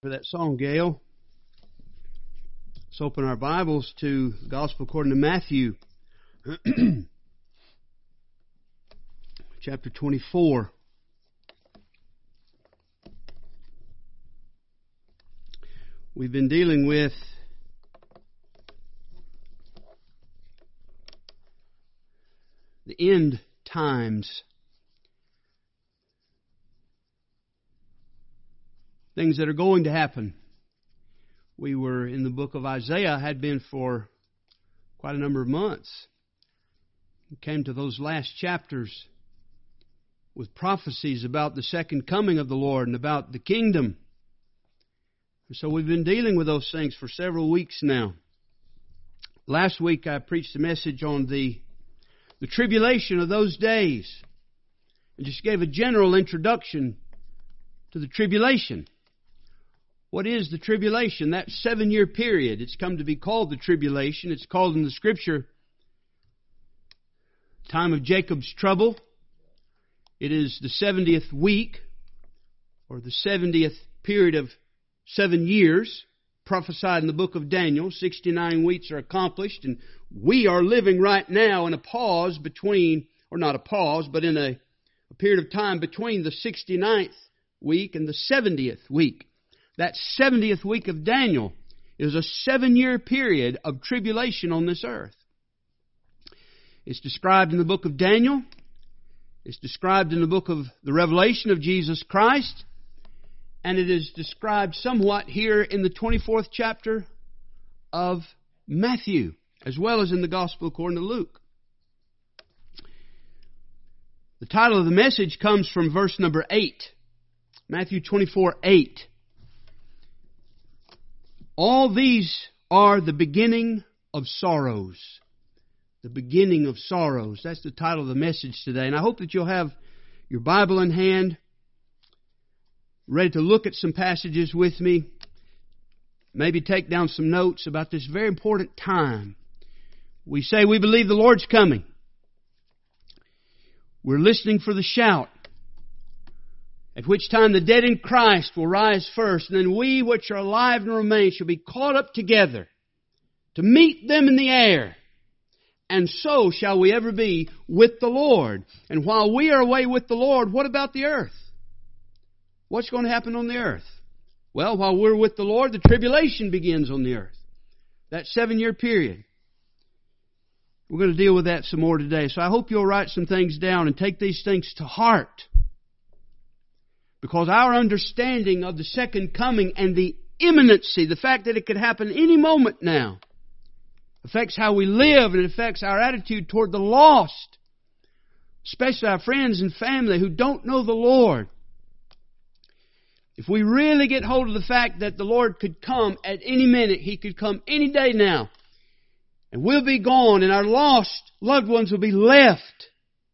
For that song, Gail. Let's open our Bibles to the Gospel according to Matthew, chapter 24. We've been dealing with the end times. Things that are going to happen. We were in the book of Isaiah, had been for quite a number of months. We came to those last chapters with prophecies about the second coming of the Lord and about the kingdom. And so we've been dealing with those things for several weeks now. Last week I preached a message on the tribulation of those days and just gave a general introduction to the tribulation. What is the tribulation? That 7-year period. It's come to be called the tribulation. It's called in the Scripture time of Jacob's trouble. It is the 70th week, or the 70th period of 7 years, prophesied in the book of Daniel. 69 weeks are accomplished, and we are living right now in a pause between, or not a pause, but in a period of time between the 69th week and the 70th week. That 70th week of Daniel is a 7-year period of tribulation on this earth. It's described in the book of Daniel. It's described in the book of the Revelation of Jesus Christ. And it is described somewhat here in the 24th chapter of Matthew, as well as in the Gospel according to Luke. The title of the message comes from verse number 8. Matthew 24:8. All these are the beginning of sorrows. The beginning of sorrows. That's the title of the message today. And I hope that you'll have your Bible in hand, ready to look at some passages with me. Maybe take down some notes about this very important time. We say we believe the Lord's coming. We're listening for the shout, at which time the dead in Christ will rise first, and then we which are alive and remain shall be caught up together to meet them in the air. And so shall we ever be with the Lord. And while we are away with the Lord, what about the earth? What's going to happen on the earth? Well, while we're with the Lord, the tribulation begins on the earth. That 7-year period. We're going to deal with that some more today. So I hope you'll write some things down and take these things to heart. Because our understanding of the second coming and the imminency, the fact that it could happen any moment now, affects how we live and it affects our attitude toward the lost, especially our friends and family who don't know the Lord. If we really get hold of the fact that the Lord could come at any minute, He could come any day now, and we'll be gone and our lost loved ones will be left,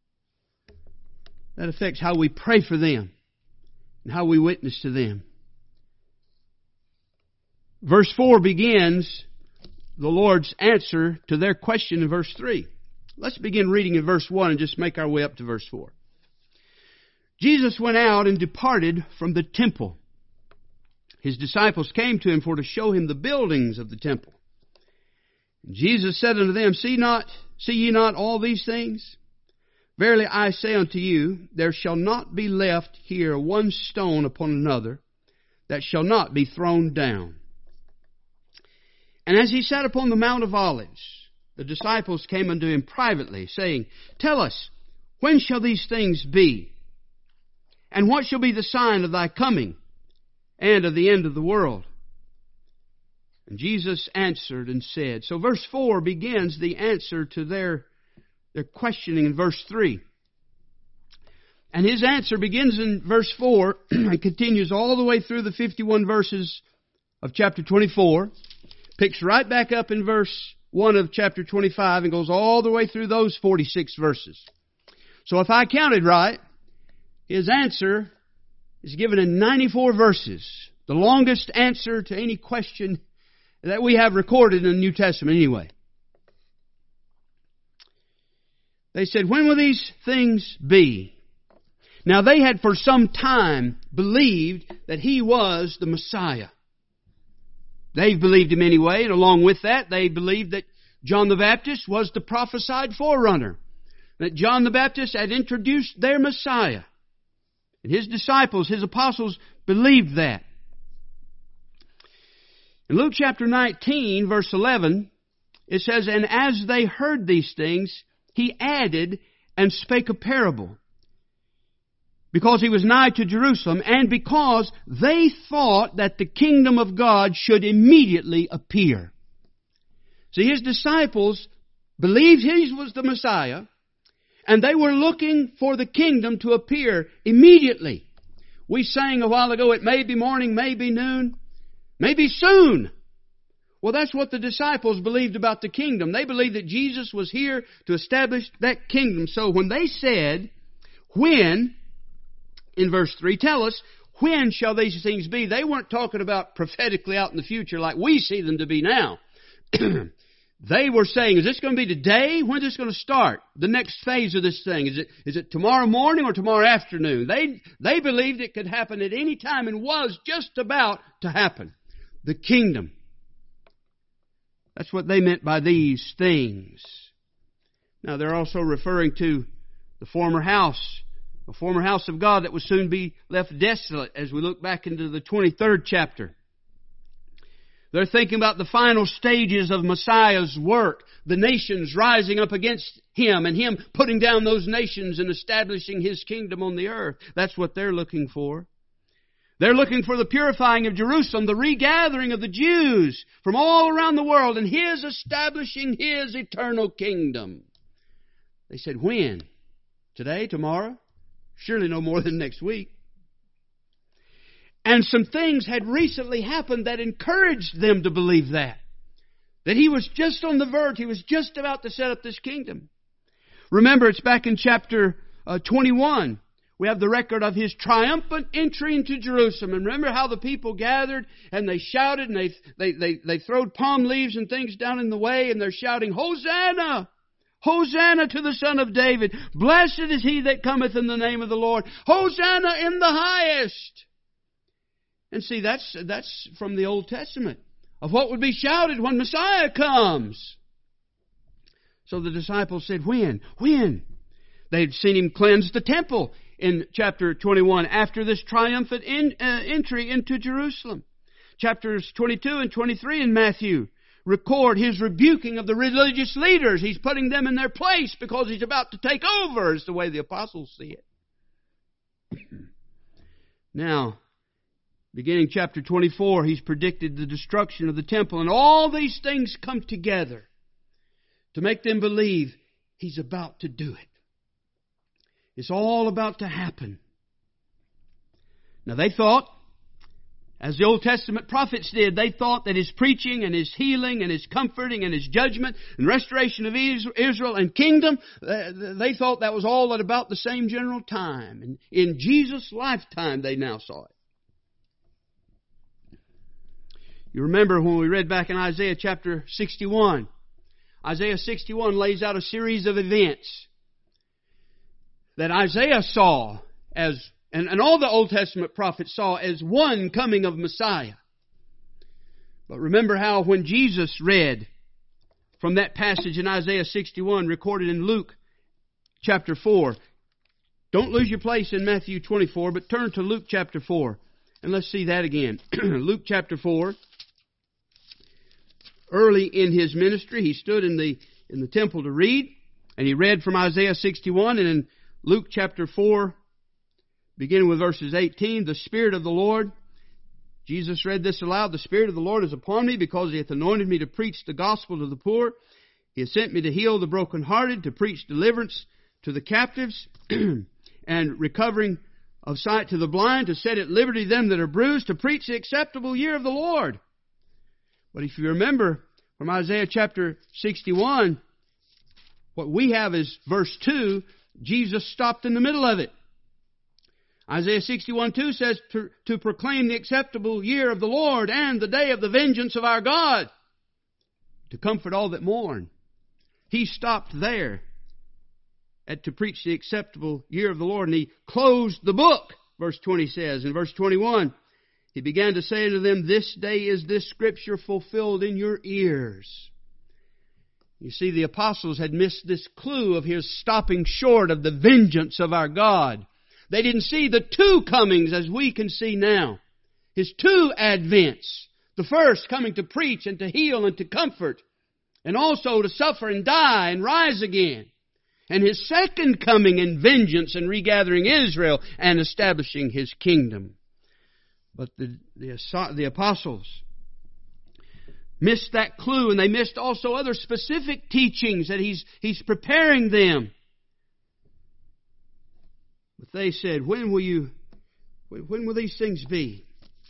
that affects how we pray for them and how we witness to them. Verse 4 begins the Lord's answer to their question in verse 3. Let's begin reading in verse 1 and just make our way up to verse 4. Jesus went out and departed from the temple. His disciples came to Him for to show Him the buildings of the temple. And Jesus said unto them, See ye not all these things? Verily I say unto you, there shall not be left here one stone upon another that shall not be thrown down. And as He sat upon the Mount of Olives, the disciples came unto Him privately, saying, Tell us, when shall these things be? And what shall be the sign of Thy coming and of the end of the world? And Jesus answered and said, so verse 4 begins the answer to their questioning in verse 3. And His answer begins in verse 4 and continues all the way through the 51 verses of chapter 24. Picks right back up in verse 1 of chapter 25 and goes all the way through those 46 verses. So if I counted right, His answer is given in 94 verses. The longest answer to any question that we have recorded in the New Testament anyway. They said, when will these things be? Now they had for some time believed that He was the Messiah. They believed Him anyway, and along with that, they believed that John the Baptist was the prophesied forerunner. That John the Baptist had introduced their Messiah. And His disciples, His apostles, believed that. In Luke chapter 19, verse 11, it says, "And as they heard these things, He added and spake a parable, because He was nigh to Jerusalem, and because they thought that the kingdom of God should immediately appear." See, His disciples believed He was the Messiah, and they were looking for the kingdom to appear immediately. We sang a while ago, it may be morning, may be noon, may be soon. Well, that's what the disciples believed about the kingdom. They believed that Jesus was here to establish that kingdom. So when they said, when, in verse 3, tell us, when shall these things be? They weren't talking about prophetically out in the future like we see them to be now. They were saying, is this going to be today? When is this going to start? The next phase of this thing. Is it tomorrow morning or tomorrow afternoon? They believed it could happen at any time and was just about to happen. The kingdom. That's what they meant by these things. Now they're also referring to the former house. The former house of God that will soon be left desolate as we look back into the 23rd chapter. They're thinking about the final stages of Messiah's work. The nations rising up against Him and Him putting down those nations and establishing His kingdom on the earth. That's what they're looking for. They're looking for the purifying of Jerusalem, the regathering of the Jews from all around the world, and His establishing His eternal kingdom. They said, when? Today? Tomorrow? Surely no more than next week. And some things had recently happened that encouraged them to believe that. That He was just on the verge. He was just about to set up this kingdom. Remember, it's back in chapter 21. We have the record of His triumphant entry into Jerusalem. And remember how the people gathered and they shouted and they throwed palm leaves and things down in the way and they're shouting, Hosanna! Hosanna to the Son of David! Blessed is He that cometh in the name of the Lord! Hosanna in the highest! And see, that's from the Old Testament, of what would be shouted when Messiah comes. So the disciples said, when? When? They'd seen Him cleanse the temple in chapter 21 after this triumphant entry into Jerusalem. Chapters 22 and 23 in Matthew record His rebuking of the religious leaders. He's putting them in their place because He's about to take over, is the way the apostles see it. Now, beginning chapter 24, He's predicted the destruction of the temple. And all these things come together to make them believe He's about to do it. It's all about to happen. Now they thought, as the Old Testament prophets did, they thought that His preaching and His healing and His comforting and His judgment and restoration of Israel and kingdom, they thought that was all at about the same general time. And in Jesus' lifetime they now saw it. You remember when we read back in Isaiah chapter 61. Isaiah 61 lays out a series of events that Isaiah saw as, and all the Old Testament prophets saw as one coming of Messiah. But remember how when Jesus read from that passage in Isaiah 61 recorded in Luke chapter 4. Don't lose your place in Matthew 24, but turn to Luke chapter 4. And let's see that again. Luke chapter 4. Early in His ministry, He stood in the temple to read. And He read from Isaiah 61. And in Luke chapter 4, beginning with verses 18, the Spirit of the Lord, Jesus read this aloud, the Spirit of the Lord is upon me because He hath anointed me to preach the gospel to the poor. He hath sent me to heal the brokenhearted, to preach deliverance to the captives, and recovering of sight to the blind, to set at liberty them that are bruised, to preach the acceptable year of the Lord. But if you remember from Isaiah chapter 61, what we have is verse 2, Jesus stopped in the middle of it. Isaiah 61:2 says, to proclaim the acceptable year of the Lord and the day of the vengeance of our God, to comfort all that mourn. He stopped there to preach the acceptable year of the Lord, and He closed the book, verse 20 says. In verse 21, He began to say to them, "This day is this scripture fulfilled in your ears." You see, the apostles had missed this clue of His stopping short of the vengeance of our God. They didn't see the two comings as we can see now. His two advents. The first coming to preach and to heal and to comfort, and also to suffer and die and rise again. And His second coming in vengeance and regathering Israel and establishing His kingdom. But the apostles missed that clue, and they missed also other specific teachings that He's preparing them. But they said, when will these things be?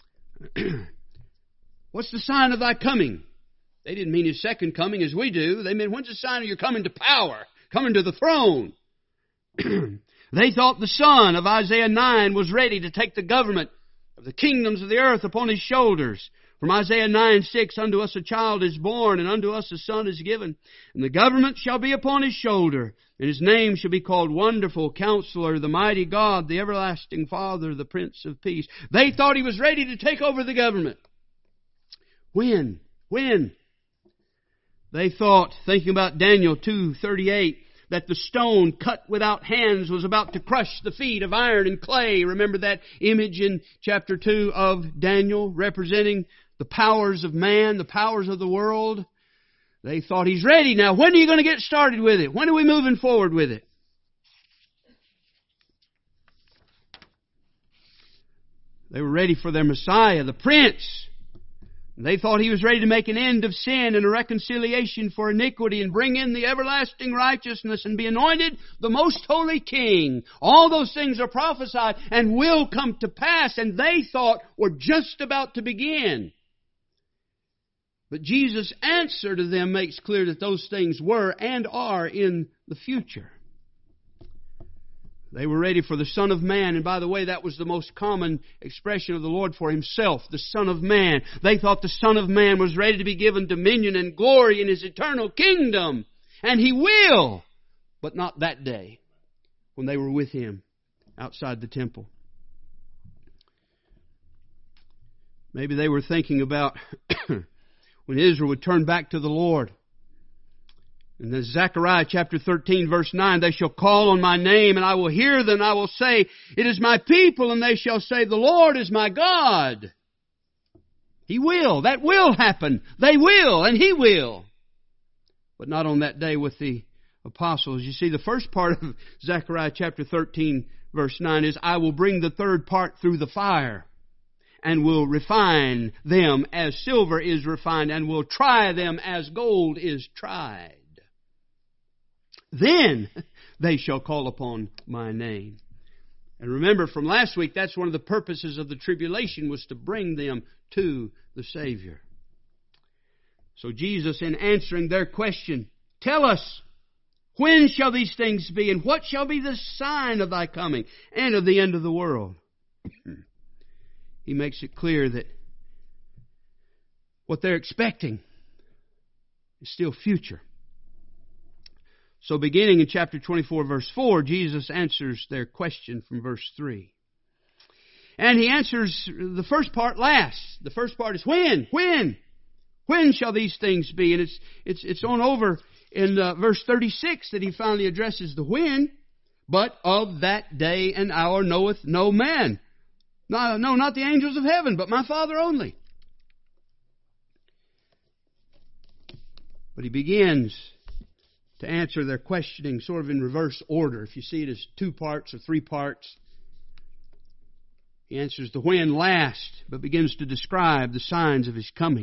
What's the sign of Thy coming? They didn't mean His second coming as we do. They meant, when's the sign of your coming to power, coming to the throne? They thought the son of Isaiah 9 was ready to take the government of the kingdoms of the earth upon His shoulders. From Isaiah 9:6, unto us a child is born, and unto us a son is given, and the government shall be upon His shoulder, and His name shall be called Wonderful, Counselor, the Mighty God, the Everlasting Father, the Prince of Peace. They thought He was ready to take over the government. When? They thought, thinking about Daniel 2:38, that the stone cut without hands was about to crush the feet of iron and clay. Remember that image in chapter 2 of Daniel, representing the powers of man, the powers of the world. They thought, He's ready now. When are you going to get started with it? When are we moving forward with it? They were ready for their Messiah, the Prince. They thought He was ready to make an end of sin and a reconciliation for iniquity and bring in the everlasting righteousness and be anointed the most holy King. All those things are prophesied and will come to pass, and they thought were just about to begin. But Jesus' answer to them makes clear that those things were and are in the future. They were ready for the Son of Man. And by the way, that was the most common expression of the Lord for Himself, the Son of Man. They thought the Son of Man was ready to be given dominion and glory in His eternal kingdom. And He will. But not that day when they were with Him outside the temple. Maybe they were thinking about when Israel would turn back to the Lord. In the Zechariah chapter 13 verse 9, they shall call on my name, and I will hear them. I will say, it is my people, and they shall say, the Lord is my God. He will. That will happen. They will, and He will. But not on that day with the apostles. You see, the first part of Zechariah chapter 13 verse 9 is, I will bring the third part through the fire, and will refine them as silver is refined, and will try them as gold is tried. Then they shall call upon my name. And remember from last week, that's one of the purposes of the tribulation, was to bring them to the Savior. So Jesus, in answering their question, tell us, when shall these things be, and what shall be the sign of Thy coming and of the end of the world? He makes it clear that what they're expecting is still future. So beginning in chapter 24, verse 4, Jesus answers their question from verse 3. And He answers the first part last. The first part is when? When shall these things be? And it's on over in verse 36 that He finally addresses the when. But of that day and hour knoweth no man. No, not the angels of heaven, but my Father only. But He begins to answer their questioning sort of in reverse order. If you see it as 2 parts or 3 parts, He answers the when last, but begins to describe the signs of His coming.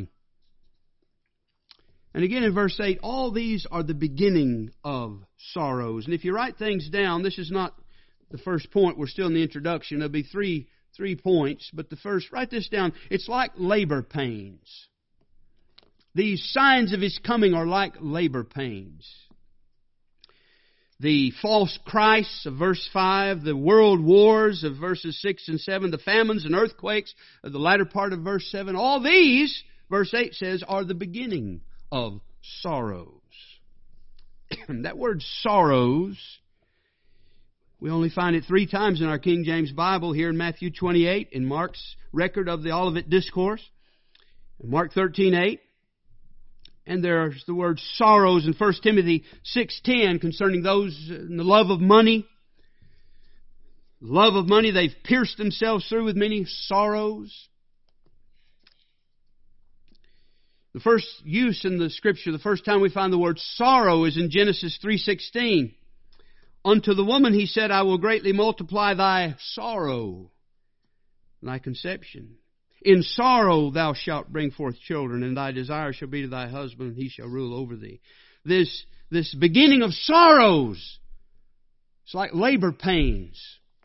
And again in verse 8, all these are the beginning of sorrows. And if you write things down, this is not the first point. We're still in the introduction. There'll be three points. But the first, write this down. It's like labor pains. These signs of His coming are like labor pains. The false Christs of verse 5, the world wars of verses 6 and 7, the famines and earthquakes of the latter part of verse 7, all these, verse 8 says, are the beginning of sorrows. That word sorrows, We only find it 3 times in our King James Bible, here in Matthew 28, in Mark's record of the Olivet Discourse, in Mark 13:8. And there's the word sorrows in 1 Timothy 6:10 concerning those in the love of money. Love of money, they've pierced themselves through with many sorrows. The first use in the Scripture, the first time we find the word sorrow, is in Genesis 3:16. Unto the woman he said, I will greatly multiply thy sorrow, thy conception. In sorrow thou shalt bring forth children, and thy desire shall be to thy husband, and he shall rule over thee. This beginning of sorrows, it's like labor pains.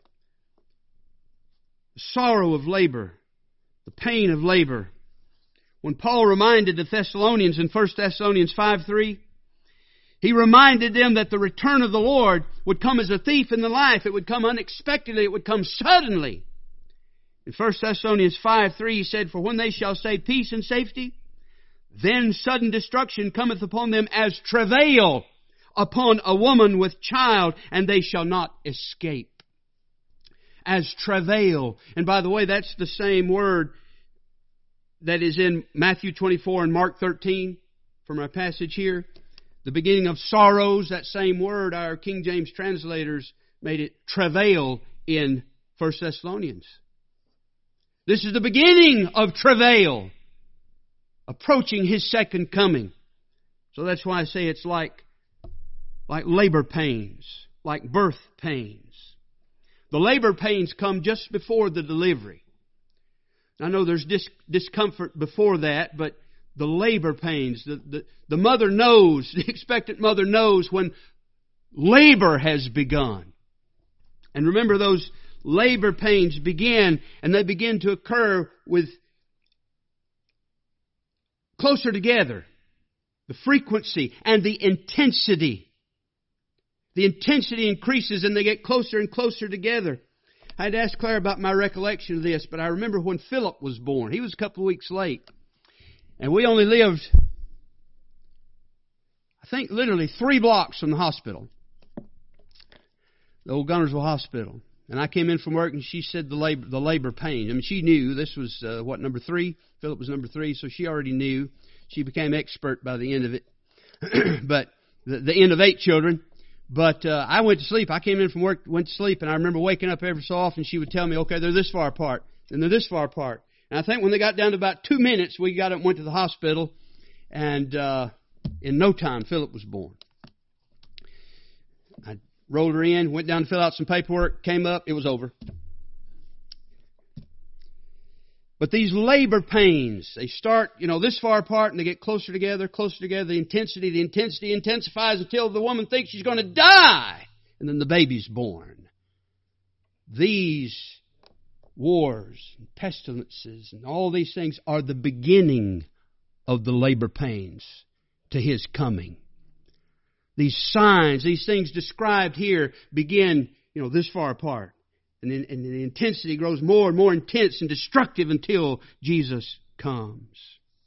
The sorrow of labor, the pain of labor. When Paul reminded the Thessalonians in 1 Thessalonians 5:3, he reminded them that the return of the Lord would come as a thief in the night. It would come unexpectedly. It would come suddenly. In 1 Thessalonians 5:3 he said, For when they shall say peace and safety, then sudden destruction cometh upon them as travail upon a woman with child, and they shall not escape. As travail. And by the way, that's the same word that is in Matthew 24 and Mark 13 from our passage here. The beginning of sorrows, that same word, our King James translators made it travail in 1 Thessalonians. This is the beginning of travail, approaching His second coming. So that's why I say it's like labor pains, like birth pains. The labor pains come just before the delivery. I know there's discomfort before that, but the labor pains, the mother knows, the expectant mother knows when labor has begun. And remember, those labor pains begin, and they begin to occur with closer together. The frequency and the intensity. The intensity increases and they get closer and closer together. I had asked Claire about my recollection of this, but I remember when Philip was born. He was a couple of weeks late. And we only lived, I think, literally 3 blocks from the hospital. The old Gunnersville Hospital. And I came in from work and she said the labor pain. I mean, she knew this was, number 3? Philip was number 3, so she already knew. She became expert by the end of it. But the end of 8 children. But I went to sleep. I came in from work, went to sleep, and I remember waking up every so often. She would tell me, okay, they're this far apart, and they're this far apart. And I think when they got down to about 2 minutes, we got up and went to the hospital, and in no time, Philip was born. I rolled her in, went down to fill out some paperwork, came up, it was over. But these labor pains, they start, this far apart and they get closer together. The intensity intensifies until the woman thinks she's going to die. And then the baby's born. These wars, and pestilences, and all these things are the beginning of the labor pains to His coming. These signs, these things described here begin, this far apart. And the intensity grows more and more intense and destructive until Jesus comes.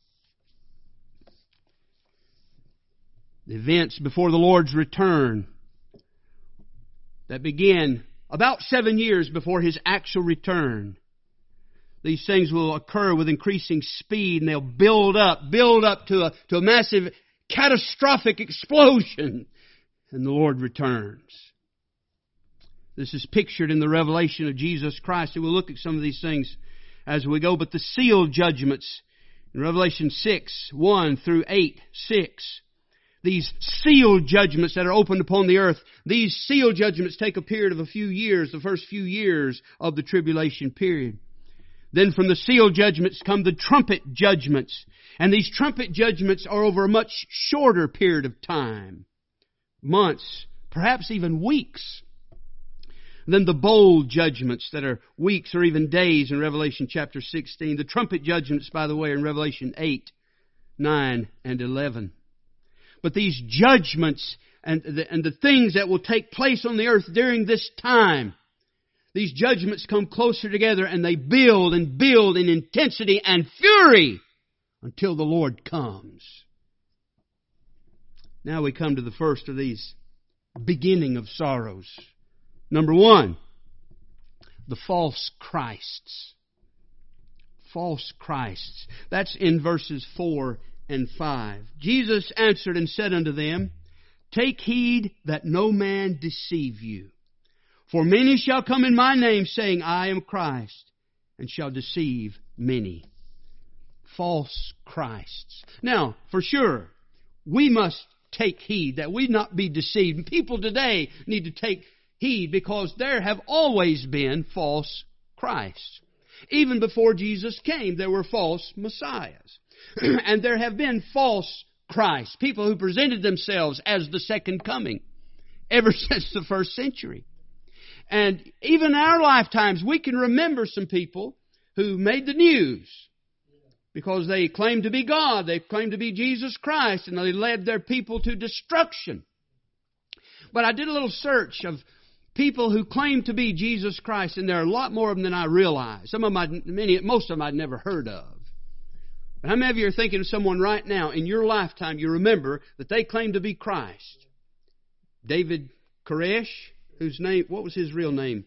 The events before the Lord's return that begin about 7 years before His actual return. These things will occur with increasing speed, and they'll build up to a massive, catastrophic explosion, and the Lord returns. This is pictured in the revelation of Jesus Christ. And we'll look at some of these things as we go. But the sealed judgments in Revelation 6, 1 through 8, 6. These sealed judgments that are opened upon the earth. These sealed judgments take a period of a few years, the first few years of the tribulation period. Then from the sealed judgments come the trumpet judgments. And these trumpet judgments are over a much shorter period of time. Months, perhaps even weeks. Then the bowl judgments that are weeks or even days in Revelation chapter 16. The trumpet judgments, by the way, in Revelation 8, 9, and 11. But these judgments and the things that will take place on the earth during this time, these judgments come closer together and they build in intensity and fury until the Lord comes. Now we come to the first of these beginning of sorrows. Number one, the false Christs. False Christs. That's in verses 4 and 5. Jesus answered and said unto them, Take heed that no man deceive you. For many shall come in my name, saying, I am Christ, and shall deceive many. False Christs. Now, for sure, we must take heed that we not be deceived. People today need to take heed because there have always been false Christs. Even before Jesus came, there were false messiahs. And there have been false Christs, people who presented themselves as the second coming ever since the first century. And even in our lifetimes, we can remember some people who made the news because they claimed to be God, they claimed to be Jesus Christ, and they led their people to destruction. But I did a little search of people who claim to be Jesus Christ, and there are a lot more of them than I realized. Most of them I'd never heard of. But how many of you are thinking of someone right now in your lifetime you remember that they claim to be Christ? David Koresh, what was his real name?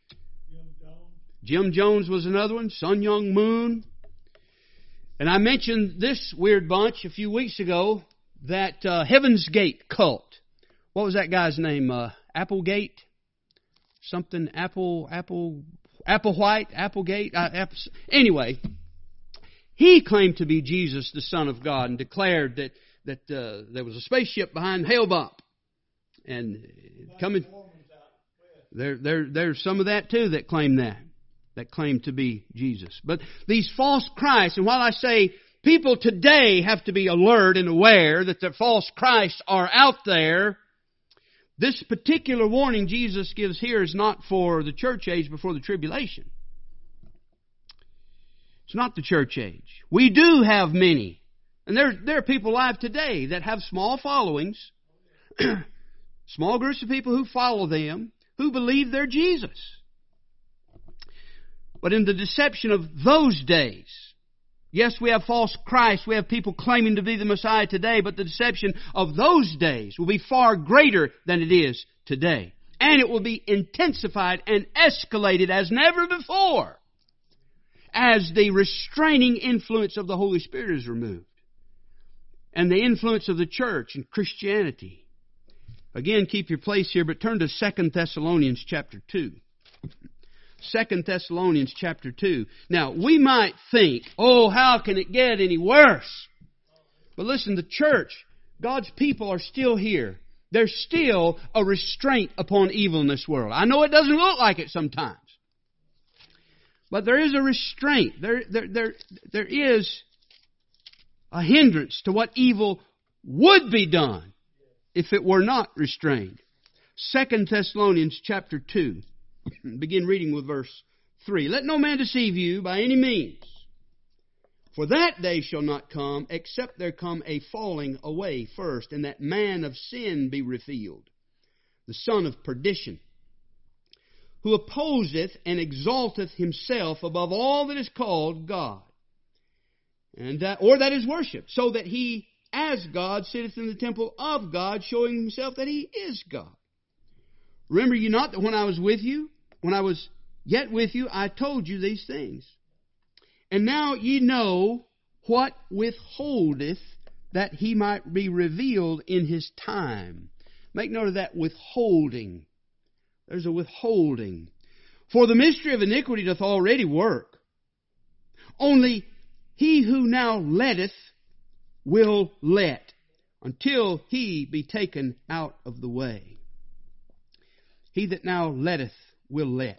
Jim Jones was another one. Sun Young Moon. And I mentioned this weird bunch a few weeks ago, that Heaven's Gate cult. What was that guy's name? Applegate? Something, Applewhite, Applegate. Anyway, he claimed to be Jesus, the Son of God, and declared that there was a spaceship behind Hale-Bopp. And coming, there's some of that too that claim to be Jesus. But these false Christs, and while I say people today have to be alert and aware that the false Christs are out there, this particular warning Jesus gives here is not for the church age, but for the tribulation. It's not the church age. We do have many. And there are people alive today that have small followings, small groups of people who follow them, who believe they're Jesus. But in the deception of those days, yes, we have false Christ. We have people claiming to be the Messiah today, but the deception of those days will be far greater than it is today. And it will be intensified and escalated as never before as the restraining influence of the Holy Spirit is removed and the influence of the church and Christianity. Again, keep your place here, but turn to 2 Thessalonians chapter 2. 2 Thessalonians chapter 2. Now, we might think, how can it get any worse? But listen, the church, God's people are still here. There's still a restraint upon evil in this world. I know it doesn't look like it sometimes. But there is a restraint. There is a hindrance to what evil would be done if it were not restrained. 2 Thessalonians chapter 2. Begin reading with verse 3. Let no man deceive you by any means. For that day shall not come, except there come a falling away first, and that man of sin be revealed, the son of perdition, who opposeth and exalteth himself above all that is called God, or that is worshipped, so that he, as God, sitteth in the temple of God, showing himself that he is God. Remember you not that when I was yet with you, I told you these things. And now ye know what withholdeth, that he might be revealed in his time. Make note of that withholding. There's a withholding. For the mystery of iniquity doth already work. Only he who now letteth will let, until he be taken out of the way. He that now letteth will let.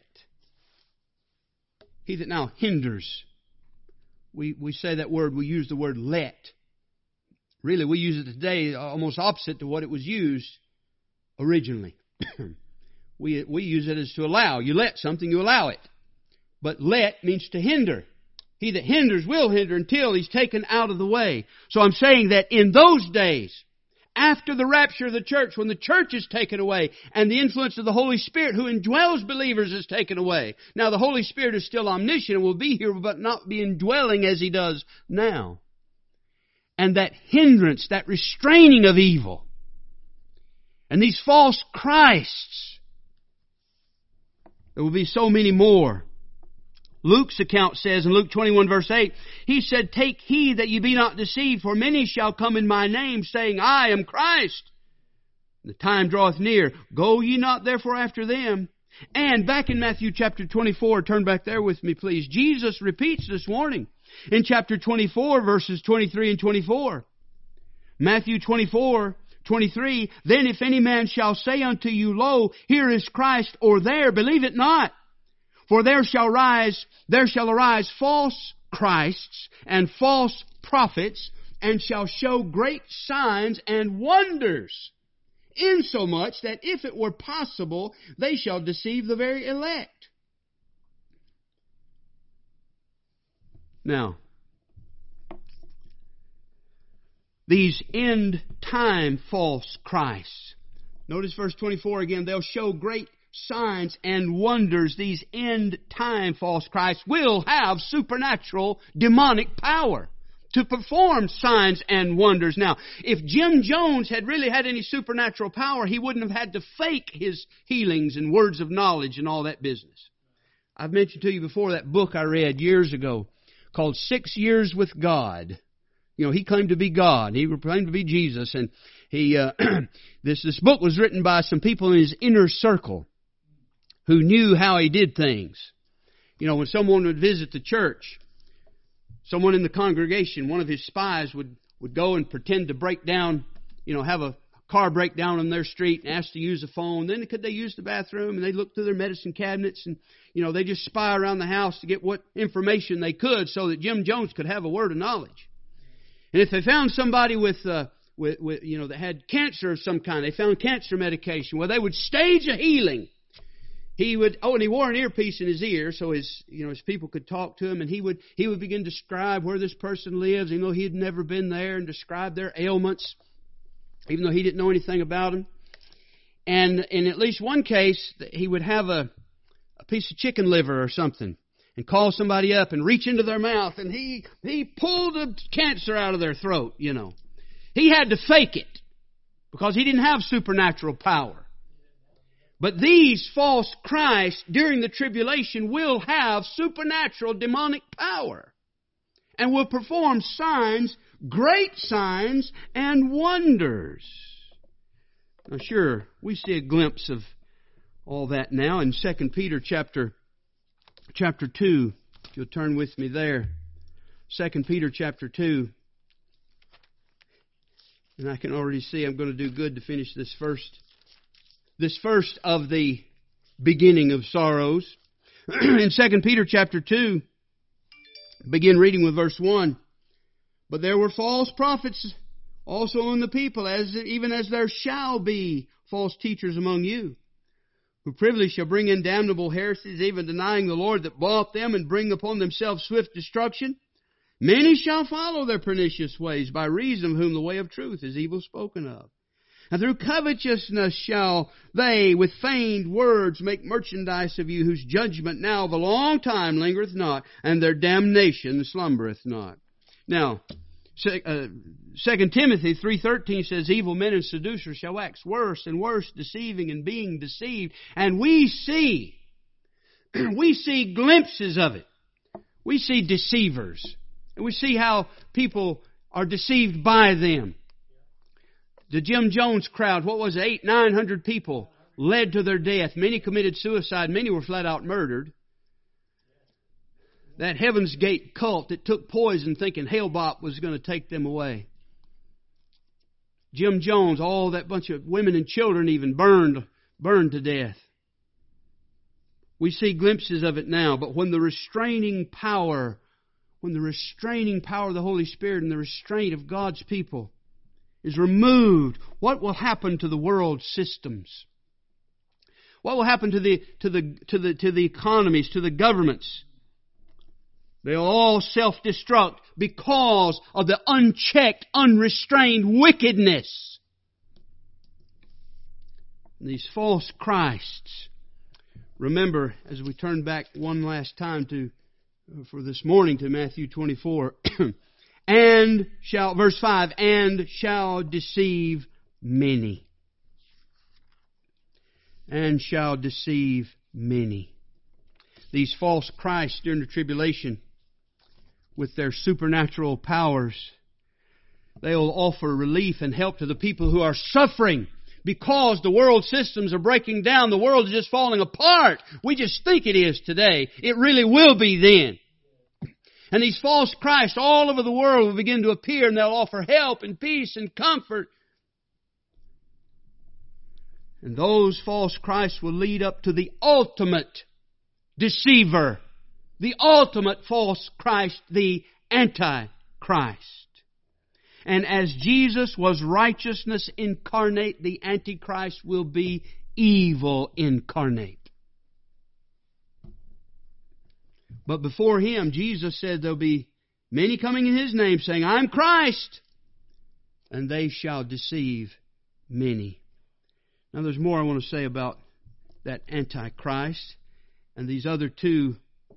He that now hinders. We say that word, we use the word let. Really, we use it today almost opposite to what it was used originally. We use it as to allow. You let something, you allow it. But let means to hinder. He that hinders will hinder until he's taken out of the way. So I'm saying that in those days, after the rapture of the church, when the church is taken away and the influence of the Holy Spirit who indwells believers is taken away. Now the Holy Spirit is still omniscient and will be here but not be indwelling as He does now. And that hindrance, that restraining of evil, and these false Christs There will be so many more. Luke's account says in Luke 21 verse 8, He said, Take heed that ye be not deceived, for many shall come in my name, saying, I am Christ. The time draweth near. Go ye not therefore after them. And back in Matthew chapter 24, turn back there with me please. Jesus repeats this warning in chapter 24 verses 23 and 24. Matthew 24:23, Then if any man shall say unto you, Lo, here is Christ, or there, believe it not. For there shall arise false Christs and false prophets, and shall show great signs and wonders, insomuch that if it were possible, they shall deceive the very elect. Now, these end time false Christs. Notice verse 24 again. They'll show great signs and wonders. These end time false Christs will have supernatural demonic power to perform signs and wonders. Now, if Jim Jones had really had any supernatural power, he wouldn't have had to fake his healings and words of knowledge and all that business. I've mentioned to you before that book I read years ago called 6 Years with God. You know, he claimed to be God. He claimed to be Jesus. And he this book was written by some people in his inner circle who knew how he did things. You know, when someone would visit the church, someone in the congregation, one of his spies would go and pretend to break down, you know, have a car breakdown on their street and ask to use a phone. Then could they use the bathroom? And they'd look through their medicine cabinets and, you know, they just spy around the house to get what information they could so that Jim Jones could have a word of knowledge. And if they found somebody with you know, that had cancer of some kind, they found cancer medication, well, they would stage a healing. And he wore an earpiece in his ear so his people could talk to him, and he would begin to describe where this person lives, even though he had never been there, and describe their ailments, even though he didn't know anything about them. And in at least one case, he would have a piece of chicken liver or something, and call somebody up and reach into their mouth, and he pulled the cancer out of their throat, you know. He had to fake it because he didn't have supernatural power. But these false Christs during the tribulation will have supernatural demonic power and will perform signs, great signs and wonders. Now sure, we see a glimpse of all that now in 2 Peter chapter 2. If you'll turn with me there. 2 Peter chapter 2. And I can already see I'm going to do good to finish this first of the beginning of sorrows. In 2 Peter chapter 2, begin reading with verse 1. But there were false prophets also among the people, even as there shall be false teachers among you, who privily shall bring in damnable heresies, even denying the Lord that bought them, and bring upon themselves swift destruction. Many shall follow their pernicious ways, by reason of whom the way of truth is evil spoken of. And through covetousness shall they, with feigned words, make merchandise of you, whose judgment now of a long time lingereth not, and their damnation slumbereth not. Now, 2 Timothy 3:13 says, Evil men and seducers shall wax worse and worse, deceiving and being deceived. And we see glimpses of it. We see deceivers. And we see how people are deceived by them. The Jim Jones crowd, what was it, 800-900 people led to their death. Many committed suicide. Many were flat out murdered. That Heaven's Gate cult that took poison thinking Hale-Bopp was going to take them away. Jim Jones, all that bunch of women and children even burned to death. We see glimpses of it now, but when the restraining power of the Holy Spirit and the restraint of God's people is removed, what will happen to the world systems? What will happen to the economies, to the governments? They'll all self-destruct because of the unchecked, unrestrained wickedness. These false Christs. Remember, as we turn back one last time for this morning to Matthew 24, verse 5, and shall deceive many. And shall deceive many. these false Christs during the tribulation with their supernatural powers. They'll offer relief and help to the people who are suffering because the world systems are breaking down. The world is just falling apart. We just think it is today. It really will be then. And these false Christs all over the world will begin to appear, and they'll offer help and peace and comfort. And those false Christs will lead up to the ultimate deceiver, the ultimate false Christ, the Antichrist. And as Jesus was righteousness incarnate, the Antichrist will be evil incarnate. But before Him, Jesus said there'll be many coming in His name saying, I'm Christ, and they shall deceive many. Now there's more I want to say about that Antichrist and these other two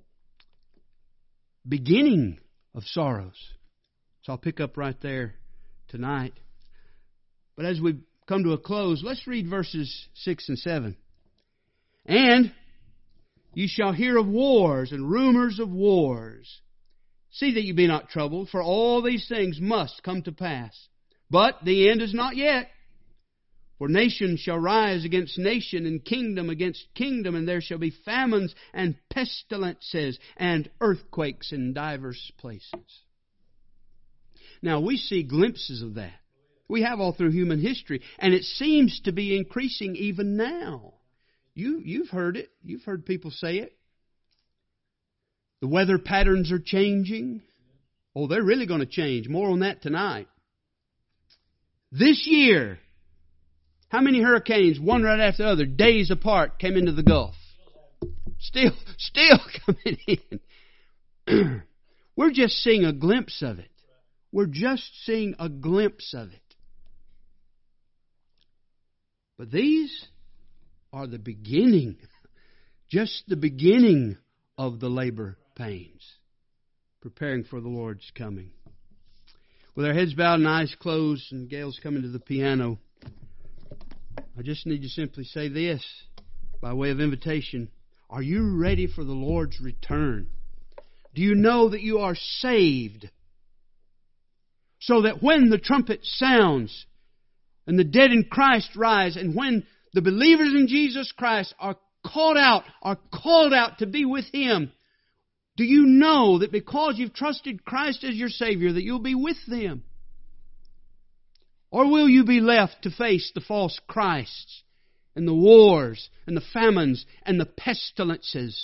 beginning of sorrows. So I'll pick up right there tonight. But as we come to a close, let's read verses 6 and 7. And you shall hear of wars and rumors of wars. See that you be not troubled, for all these things must come to pass. But the end is not yet. For nation shall rise against nation, and kingdom against kingdom, and there shall be famines and pestilences and earthquakes in divers places. Now, we see glimpses of that. We have all through human history, and it seems to be increasing even now. You've heard it. You've heard people say it. The weather patterns are changing. Oh, they're really going to change. More on that tonight. This year, how many hurricanes, one right after the other, days apart, came into the Gulf? Still coming in. We're just seeing a glimpse of it. We're just seeing a glimpse of it. But these are the beginning, just the beginning of the labor pains, preparing for the Lord's coming. With our heads bowed and eyes closed and Gail's coming to the piano, I just need to simply say this by way of invitation. Are you ready for the Lord's return? Do you know that you are saved? So that when the trumpet sounds and the dead in Christ rise, and when the believers in Jesus Christ are called out to be with Him, do you know that because you've trusted Christ as your Savior that you'll be with them? Or will you be left to face the false Christs and the wars and the famines and the pestilences?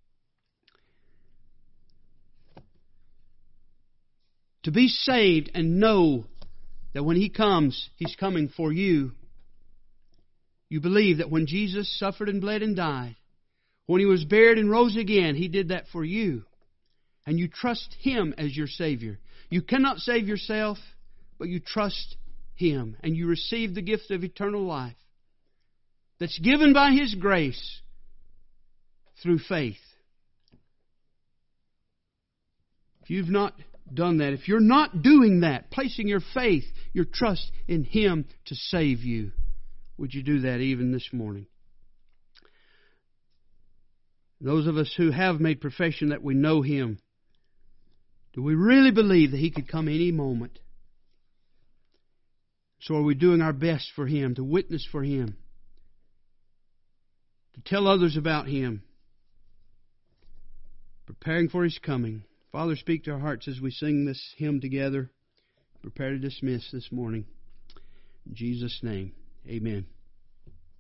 To be saved and know that when He comes, He's coming for you. You believe that when Jesus suffered and bled and died, when He was buried and rose again, He did that for you. And you trust Him as your Savior. You cannot save yourself, but you trust Him. And you receive the gift of eternal life that's given by His grace through faith. If you've not done that, if you're not doing that, placing your faith, your trust in Him to save you, would you do that even this morning? Those of us who have made profession that we know Him, do we really believe that He could come any moment? So are we doing our best for Him, to witness for Him, to tell others about Him, preparing for His coming? Father, speak to our hearts as we sing this hymn together. Prepare to dismiss this morning. In Jesus' name, amen.